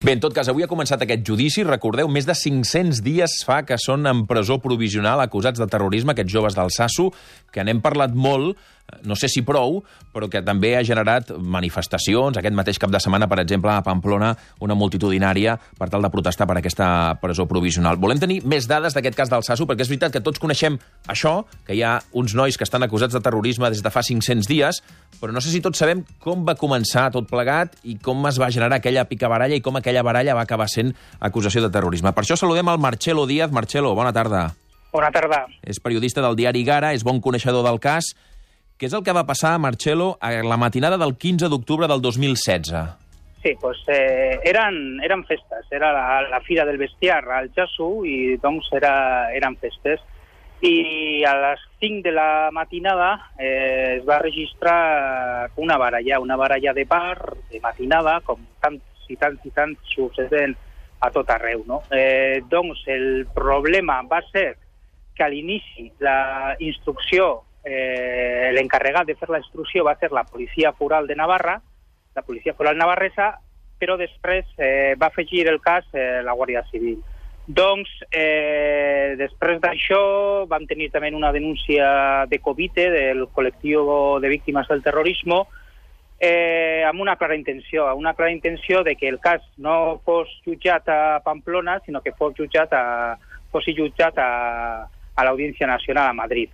Bé, en tot cas, avui ha començat aquest judici. Recordeu, més de 500 dies fa que són en presó provisional acusats de terrorisme, aquests joves d'Altsasu, que n'hem parlat molt, no sé si prou, però que també ha generat manifestacions. Aquest mateix cap de setmana, per exemple, a Pamplona, una multitudinària per tal de protestar per aquesta presó provisional. Volem tenir més dades d'aquest cas d'Altsasu, perquè és veritat que tots coneixem això, que hi ha uns nois que estan acusats de terrorisme des de fa 500 dies, però no sé si tots sabem com va començar tot plegat i com es va generar aquella picabaralla i com aquella baralla va acabar sent acusació de terrorisme. Per això saludem al Marcelo Díaz. Marcelo, bona tarda. Bona tarda. És periodista del diari Gara, és bon coneixedor del cas. Què és el que va passar, Marcelo, a la matinada del 15 d'octubre del 2016? Sí, pues eren festes. Era la Fira del Bestiar al Altsasu i doncs eren festes. I a les 5 de la matinada es va registrar una baralla de bar, de matinada, com tants i tants succeeixen a tot arreu, no? Doncs el problema va ser que a l'inici la instrucció, l'encarregat de fer la instrucció va ser la Policia Foral de Navarra, la Policia Foral navarresa, però després va afegir el cas la Guàrdia Civil. Doncs, després d'això, vam tenir també una denúncia de COVITE, del col·lectiu de víctimes del terrorisme, amb una clara intenció de que el cas no fos jutjat a Pamplona, sinó que fos jutjat a l'Audiència Nacional a Madrid.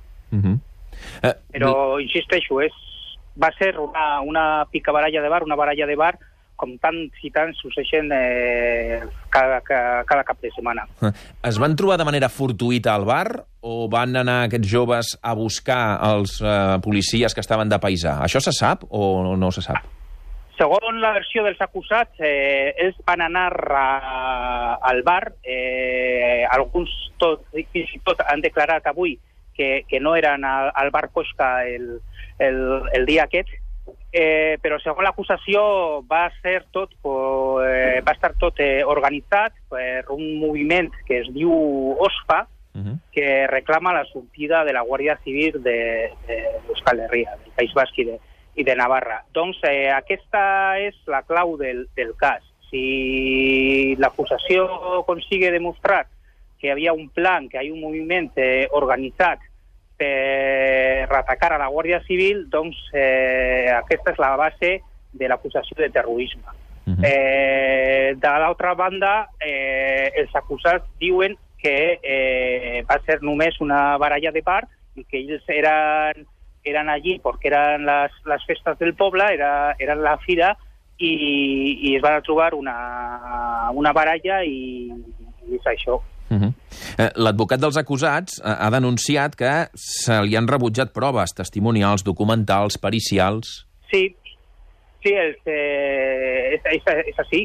Però, insisteixo, va ser una picabaralla de bar, una baralla de bar, com tants i tants succeeixen cada cap de setmana. Es van trobar de manera fortuïta al bar o van anar aquests joves a buscar els policies que estaven de paisà? Això se sap o no se sap? Segons la versió dels acusats, ells van anar al bar. Alguns fins i tot han declarat avui que no eren al bar Cosca el dia aquest, però segons l'acusació va estar tot organitzat per un moviment que es diu OSPA, que reclama la sortida de la Guàrdia Civil d'Euskal Herria, del País Basc i de Navarra. Doncs aquesta és la clau del cas. Si l'acusació consigue demostrar que hi havia un plan, que hi ha un moviment organitzat per atacar a la Guàrdia Civil, doncs aquesta és la base de l'acusació de terrorisme. De l'altra banda, els acusats diuen que va ser només una baralla de bar i que ells eren allí perquè eren les festes del poble, eren la fira, i es van trobar una baralla i és això. L'advocat dels acusats ha denunciat que se li han rebutjat proves testimonials, documentals, pericials. Sí, és així.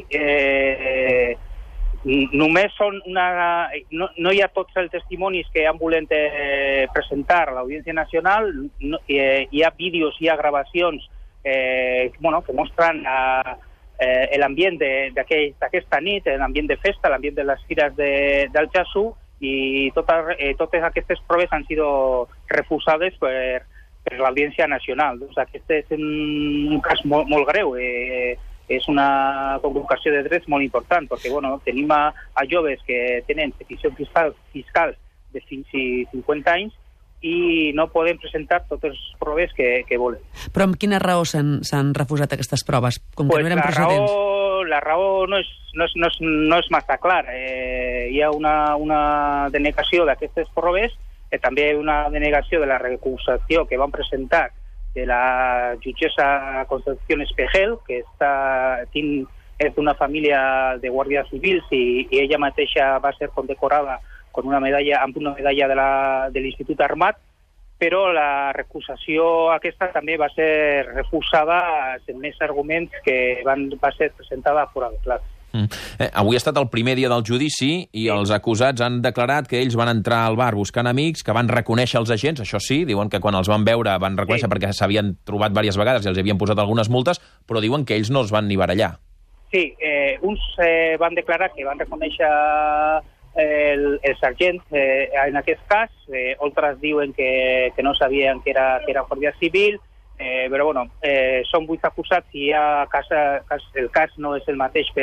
Només no hi ha tots els testimonis que han volet presentar a l'Audiència Nacional. Hi ha vídeos, hi ha gravacions que mostren l'ambient d'aquesta nit, l'ambient de festa, l'ambient de les fires d'Altsasu, i totes aquestes proves han sido refusades per l'Audiència Nacional. Doncs aquest és un cas molt greu. És una conculcació de drets molt important, perquè tenim a joves que tenen peticions fiscals de fins i 50 anys i no poden presentar totes les proves que volen. Però amb quina raó s'han refusat aquestes proves? Com que no eren procedents? La raó no és massa clara. Hi ha una denegació d'aquestes proves, també una denegació de la recusació que van presentar de la jutgessa Concepción Espejel, que és d'una família de guàrdies civils i ella mateixa va ser condecorada amb una medalla de l'Institut Armat, però la recusació aquesta també va ser refusada amb més arguments que va ser presentada fora de classe. Avui ha estat el primer dia del judici i els acusats han declarat que ells van entrar al bar buscant amics, que van reconèixer els agents, això sí, diuen que quan els van veure van reconèixer perquè s'havien trobat diverses vegades i els havien posat algunes multes, però diuen que ells no es van ni barallar. Sí, uns van declarar que van reconèixer el sergent en aquest cas, altres diuen que no sabien que era Guàrdia Civil, però són 8 acusats i el cas no és el mateix per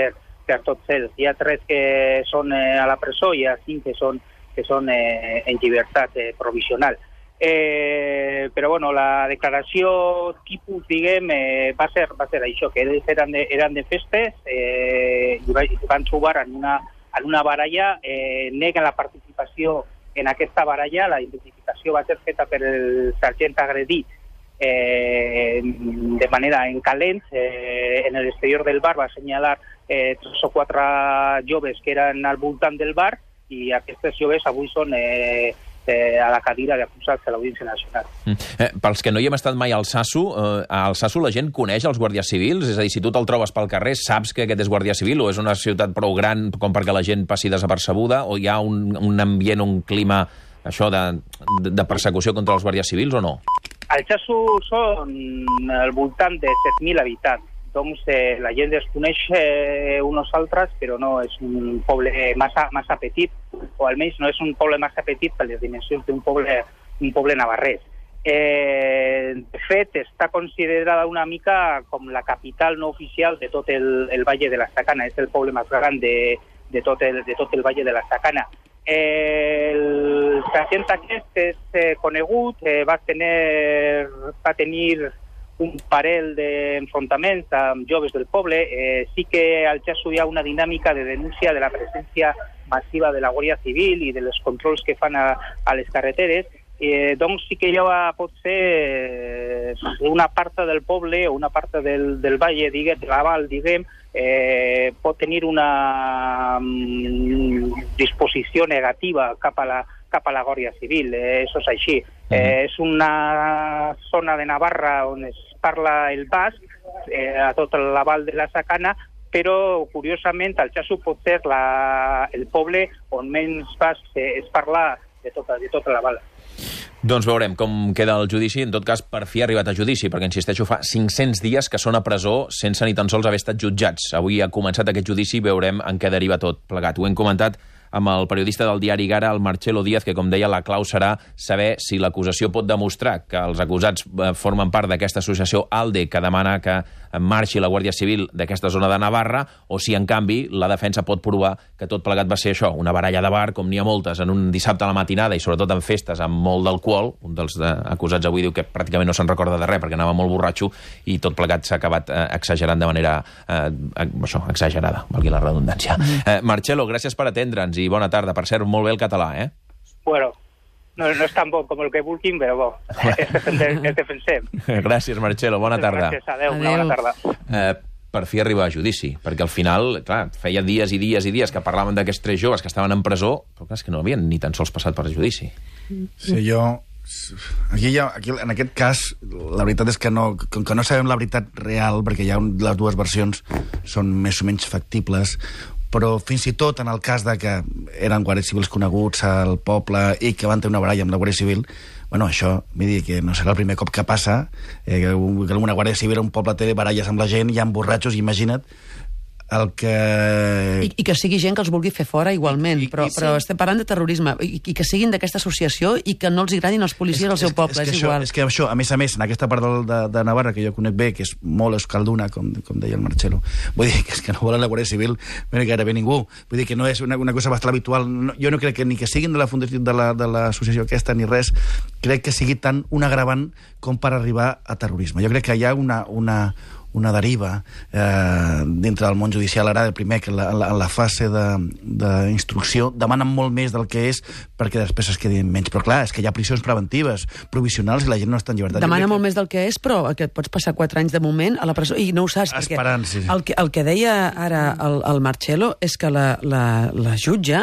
per tots ells. Hi ha 3 que són a la presó i hi ha 5 que són en llibertat provisional. Però bueno, la declaració tipus, diguem, va ser això, que ells eren de festes i van trobar en una baralla, neguen la participació en aquesta baralla. La identificació va ser feta per el sergent agredit de manera en calent. En l'exterior del bar va assenyalar 3 o 4 joves que eren al voltant del bar, i aquestes joves avui són a la cadira d'acusats a l'Audiència Nacional. Pels que no hi hem estat mai al Sasso la gent coneix els guàrdies civils? És a dir, si tu te'l trobes pel carrer, saps que aquest és guàrdia civil, o és una ciutat prou gran com perquè la gent passi desapercebuda, o hi ha un ambient, un clima això de persecució contra els guàrdies civils, o no? Al Sasso són al voltant de 7.000 habitants. Doncs la gent es coneix uns altres, però no és un poble massa petit, o almenys no és un poble massa petit per les dimensions d'un poble navarrès. De fet, està considerada una mica com la capital no oficial de tot el Valle de la Sacana. És el poble més gran de tot el Valle de la Sacana. El sergent aquest és conegut, va tenir un parell d'enfrontaments amb joves del poble. Sí que al Sasso hi ha una dinàmica de denúncia de la presència massiva de la Guàrdia Civil i dels controls que fan a les carreteres. Doncs sí que ja pot ser una part del poble o una part del valle, de la Val, pot tenir una disposició negativa cap a la Guàrdia Civil. Això és així. És una zona de Navarra on es parla el basc, a tot la Val de la Sacana, però curiosament el Sasso pot ser el poble on menys basc es parla de tota la Val. Doncs veurem com queda el judici. En tot cas, per fi ha arribat a judici, perquè, insisteixo, fa 500 dies que són a presó sense ni tan sols haver estat jutjats. Avui ha començat aquest judici i veurem en què deriva tot plegat. Ho hem comentat amb el periodista del diari Gara, el Marcelo Díaz, que, com deia, la clau serà saber si l'acusació pot demostrar que els acusats formen part d'aquesta associació ALDE, que demana que marxi la Guàrdia Civil d'aquesta zona de Navarra, o si, en canvi, la defensa pot provar que tot plegat va ser això, una baralla de bar, com n'hi ha moltes, en un dissabte a la matinada, i sobretot en festes amb molt d'alcohol. Un dels acusats avui diu que pràcticament no se'n recorda de res, perquè anava molt borratxo, i tot plegat s'ha acabat exagerant de manera exagerada, valgui la redundància. Marcelo, gràcies per atendre'ns i bona tarda. Per cert, molt bé el català, Bueno, no és tan bon com el que vulguin, però bo, el defensem. Gràcies, Marcelo, bona tarda. Gràcies, adéu, una bona tarda. Per fi arriba a judici, perquè al final, clar, feia dies i dies i dies que parlaven d'aquests 3 joves que estaven en presó, però clar, és que no havien ni tan sols passat per judici. Sí, Aquí, en aquest cas, la veritat és que no sabem la veritat real, perquè les dues versions són més o menys factibles, però fins i tot en el cas de que eren guàrdies civils coneguts al poble i que van tenir una baralla amb la Guàrdia Civil, bueno, això, vull dir que no serà el primer cop que passa, que una Guàrdia Civil a un poble té baralles amb la gent, hi ha borratxos, imagina't el que... I que sigui gent que els vulgui fer fora igualment, però estem parlant de terrorisme, i que siguin d'aquesta associació i que no els agradin els policies al seu poble, és igual. És que això, a més, en aquesta part de Navarra, que jo conec bé, que és molt euskalduna, com deia el Marcelo, vull dir que és que no volen la Guàrdia Civil gairebé ningú, vull dir que no és una cosa bastant habitual. Jo no crec que ni que siguin de la fundació de l'associació aquesta ni res, crec que sigui tan un agravant com per arribar a terrorisme. Jo crec que hi ha una deriva dintre del món judicial ara, primer que en la fase d'instrucció demanen molt més del que és perquè després es quedin menys, però clar, és que hi ha prisions preventives, provisionals, i la gent no està en llibertat. Demana molt més del que és, però que et pots passar 4 anys de moment a la presó i no ho saps, esperant, sí. El que deia ara el Marcelo és que la jutge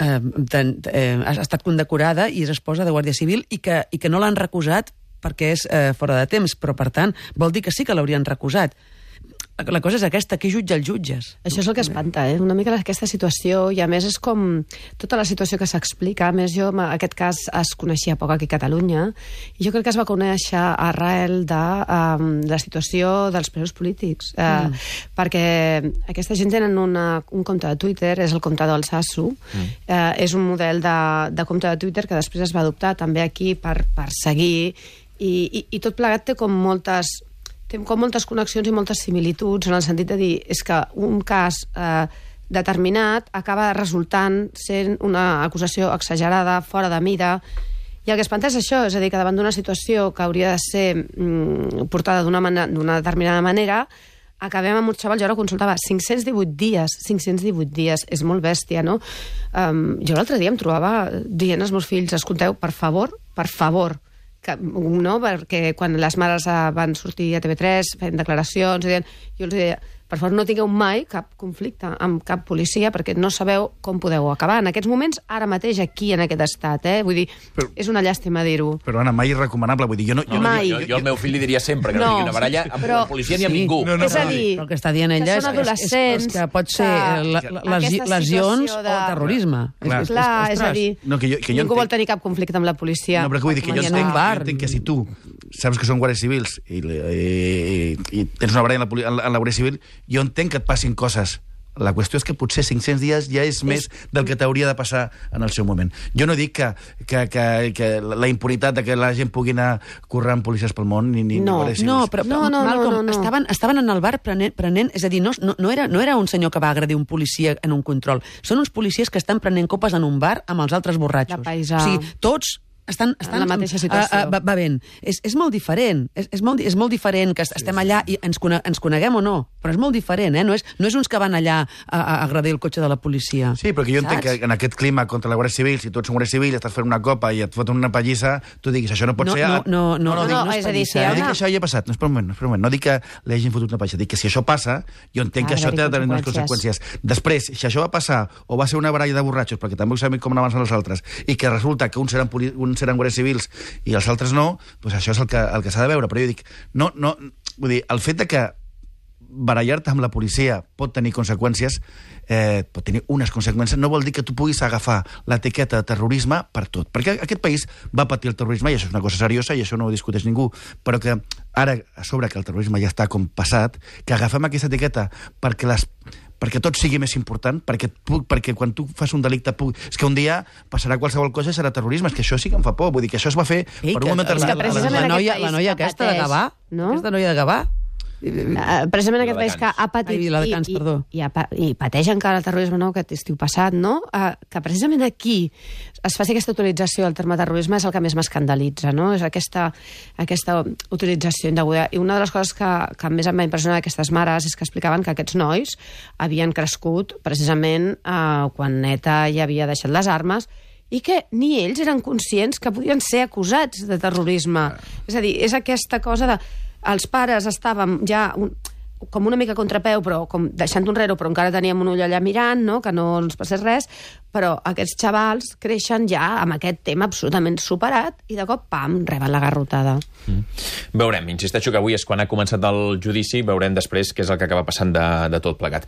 ha estat condecorada i es esposa de Guàrdia Civil i que no l'han recusat perquè és fora de temps, però per tant vol dir que sí que l'haurien recusat. La cosa és aquesta, qui jutja els jutges? Això és el que espanta, una mica aquesta situació, i a més és com tota la situació que s'explica. A més, jo aquest cas es coneixia poc aquí a Catalunya, i jo crec que es va conèixer arrel de la situació dels presos polítics, perquè aquesta gent tenen un compte de Twitter, és el compte del Sasso, és un model de compte de Twitter que després es va adoptar també aquí per seguir, i tot plegat té com moltes connexions i moltes similituds, en el sentit de dir, és que un cas determinat acaba resultant sent una acusació exagerada, fora de mida. I el que espanta és això, és a dir, que davant d'una situació que hauria de ser portada d'una determinada manera, acabem amb un xaval, jo ara consultava, 518 dies, és molt bèstia, no? Jo l'altre dia em trobava dient als meus fills, escolteu, per favor, no? Perquè quan les mares van sortir a TV3 fent declaracions, jo els deia, per favor, no tingueu mai cap conflicte amb cap policia perquè no sabeu com podeu acabar. En aquests moments, ara mateix, aquí, en aquest estat, Vull dir, és una llàstima dir-ho. Però, Anna, mai és recomanable. Vull dir, jo al meu fill li diria sempre que no tingui una baralla amb la policia ni amb ningú. És a dir, el que està dient ella és que pot ser lesions o terrorisme. Clar, és a dir, ningú vol tenir cap conflicte amb la policia. No, però vull dir que jo entenc que si tu saps que són guàrdies civils i tens una baralla en la Guàrdia Civil, jo entenc que et passin coses. La qüestió és que potser 500 dies ja és més del que t'hauria de passar en el seu moment. Jo no dic que la impunitat de que la gent pugui anar corrent policies pel món ni guàrdies civils. No, però Malcolm, estaven en el bar prenent, és a dir, no era un senyor que va agredir un policia en un control. Són uns policies que estan prenent copes en un bar amb els altres borratxos. De paisà. O sigui, tots estan en la mateixa situació. Bevent. És molt diferent. És molt diferent que estem allà i ens coneguem o no, però és molt diferent, No és uns que van allà a agredir el cotxe de la policia. Sí, perquè jo entenc que en aquest clima contra la Guàrdia Civil, si tu ets un guàrdia civil, estàs fent una copa i et foten una pallissa, tu diguis, això no pot ser... No, és a dir, no dic que això hagi passat, no, espera un moment. No dic que li hagin fotut una pallissa, dic que si això passa, jo entenc que això té de tenir unes conseqüències. Després, si això va passar o va ser una baralla de borratxos, perquè també ho sabem com avancen els altres, i que resulta que uns seran guàrdies civils i els altres no, doncs això és el que s'ha de veure. Però jo dic, vull dir, el fet de que barallar-te amb la policia pot tenir conseqüències, pot tenir unes conseqüències, no vol dir que tu puguis agafar l'etiqueta de terrorisme per tot. Perquè aquest país va patir el terrorisme, i això és una cosa seriosa, i això no ho discuteix ningú, però que ara, a sobre que el terrorisme ja està com passat, que agafem aquesta etiqueta perquè tot sigui més important, perquè quan tu fas un delicte... És que un dia passarà qualsevol cosa i serà terrorisme. És que això sí que em fa por. Vull dir que això es va fer per un moment determinat. La noia aquesta de Gavà, aquesta noia de Gavà, precisament aquest país que ha patit i pateix encara el terrorisme que estiu passat, que precisament aquí es faci aquesta utilització del terme terrorisme és el que més m'escandalitza, és aquesta utilització indeguda. I una de les coses que més em va impressionar d'aquestes mares és que explicaven que aquests nois havien crescut precisament quan ETA ja havia deixat les armes i que ni ells eren conscients que podien ser acusats de terrorisme. És a dir, és aquesta cosa de... Els pares estàvem ja com una mica a contrapeu, però com deixant enrere, però encara teníem un ull allà mirant, que no ens passés res, però aquests xavals creixen ja amb aquest tema absolutament superat i de cop, pam, reben la garrotada. Veurem, insisteixo que avui és quan ha començat el judici, veurem després què és el que acaba passant de tot plegat.